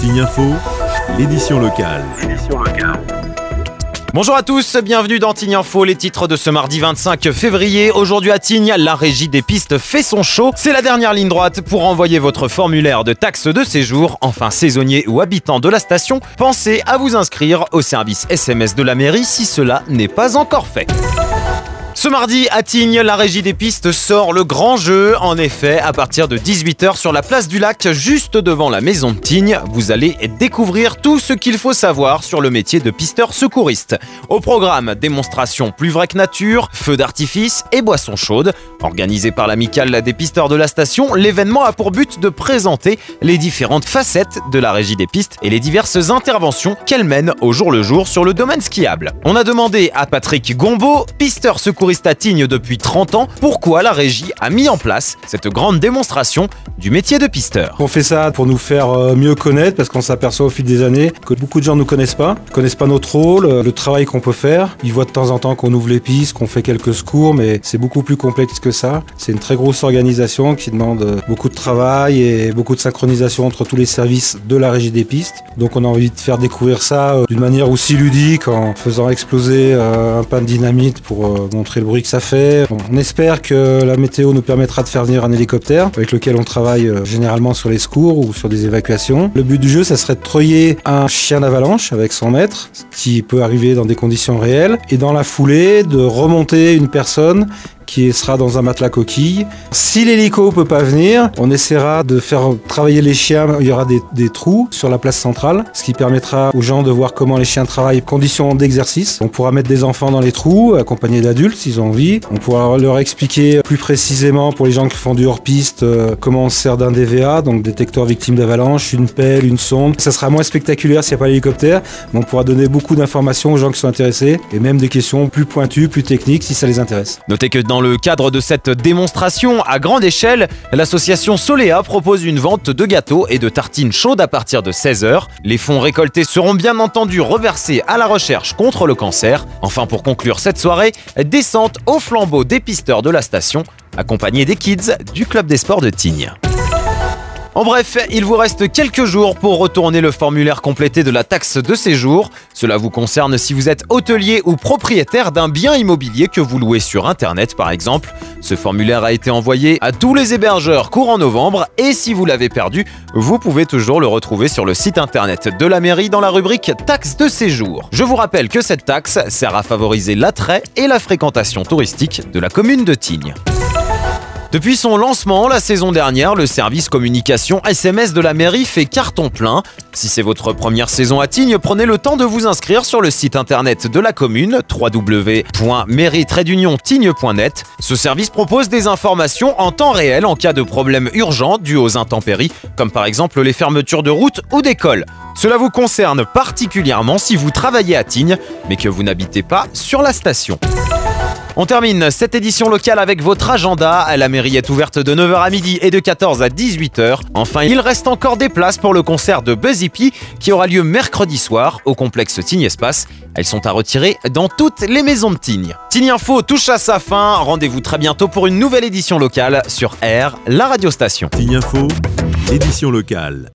Tignes Info, l'édition locale. Bonjour à tous, bienvenue dans Tignes Info, les titres de ce mardi 25 février. Aujourd'hui à Tignes, la régie des pistes fait son show. C'est la dernière ligne droite pour envoyer votre formulaire de taxe de séjour. Enfin, saisonniers ou habitants de la station, pensez à vous inscrire au service SMS de la mairie si cela n'est pas encore fait. Ce mardi, à Tignes, la régie des pistes sort le grand jeu. En effet, à partir de 18h sur la place du lac, juste devant la maison de Tignes, vous allez découvrir tout ce qu'il faut savoir sur le métier de pisteur secouriste. Au programme, démonstration plus vraie que nature, feux d'artifice et boissons chaudes. Organisé par l'amicale des pisteurs de la station, l'événement a pour but de présenter les différentes facettes de la régie des pistes et les diverses interventions qu'elle mène au jour le jour sur le domaine skiable. On a demandé à Patrick Gombeau, pisteur secouriste à Tignes depuis 30 ans, pourquoi la régie a mis en place cette grande démonstration du métier de pisteur. On fait ça pour nous faire mieux connaître, parce qu'on s'aperçoit au fil des années que beaucoup de gens ne nous connaissent pas notre rôle, le travail qu'on peut faire. Ils voient de temps en temps qu'on ouvre les pistes, qu'on fait quelques secours, mais c'est beaucoup plus complexe que ça. C'est une très grosse organisation qui demande beaucoup de travail et beaucoup de synchronisation entre tous les services de la régie des pistes. Donc on a envie de faire découvrir ça d'une manière aussi ludique, en faisant exploser un pain de dynamite pour montrer le bruit que ça fait. On espère que la météo nous permettra de faire venir un hélicoptère avec lequel on travaille généralement sur les secours ou sur des évacuations. Le but du jeu, ça serait de treuiller un chien d'avalanche avec 100 mètres, qui peut arriver dans des conditions réelles, et dans la foulée, de remonter une personne qui sera dans un matelas coquille. Si l'hélico peut pas venir, on essaiera de faire travailler les chiens. Il y aura des trous sur la place centrale, ce qui permettra aux gens de voir comment les chiens travaillent, conditions d'exercice. On pourra mettre des enfants dans les trous, accompagnés d'adultes s'ils ont envie. On pourra leur expliquer plus précisément, pour les gens qui font du hors-piste, comment on se sert d'un DVA, donc détecteur victime d'avalanche, une pelle, une sonde. Ça sera moins spectaculaire s'il n'y a pas l'hélicoptère, mais on pourra donner beaucoup d'informations aux gens qui sont intéressés, et même des questions plus pointues, plus techniques si ça les intéresse. Notez que dans le cadre de cette démonstration à grande échelle, l'association Soléa propose une vente de gâteaux et de tartines chaudes à partir de 16h. Les fonds récoltés seront bien entendu reversés à la recherche contre le cancer. Enfin, pour conclure cette soirée, descente au flambeau des pisteurs de la station, accompagnés des kids du club des sports de Tignes. En bref, il vous reste quelques jours pour retourner le formulaire complété de la taxe de séjour. Cela vous concerne si vous êtes hôtelier ou propriétaire d'un bien immobilier que vous louez sur Internet par exemple. Ce formulaire a été envoyé à tous les hébergeurs courant novembre et si vous l'avez perdu, vous pouvez toujours le retrouver sur le site internet de la mairie dans la rubrique taxe de séjour. Je vous rappelle que cette taxe sert à favoriser l'attrait et la fréquentation touristique de la commune de Tignes. Depuis son lancement la saison dernière, le service communication SMS de la mairie fait carton plein. Si c'est votre première saison à Tignes, prenez le temps de vous inscrire sur le site internet de la commune, www.mairie-tignes.net. Ce service propose des informations en temps réel en cas de problèmes urgents dus aux intempéries, comme par exemple les fermetures de routes ou d'écoles. Cela vous concerne particulièrement si vous travaillez à Tignes, mais que vous n'habitez pas sur la station. On termine cette édition locale avec votre agenda. La mairie est ouverte de 9h à midi et de 14 à 18h. Enfin, il reste encore des places pour le concert de Buzz Hippie qui aura lieu mercredi soir au complexe Tignes Espace. Elles sont à retirer dans toutes les maisons de Tignes. Tignes Info touche à sa fin. Rendez-vous très bientôt pour une nouvelle édition locale sur R, la radiostation. Tignes Info, édition locale.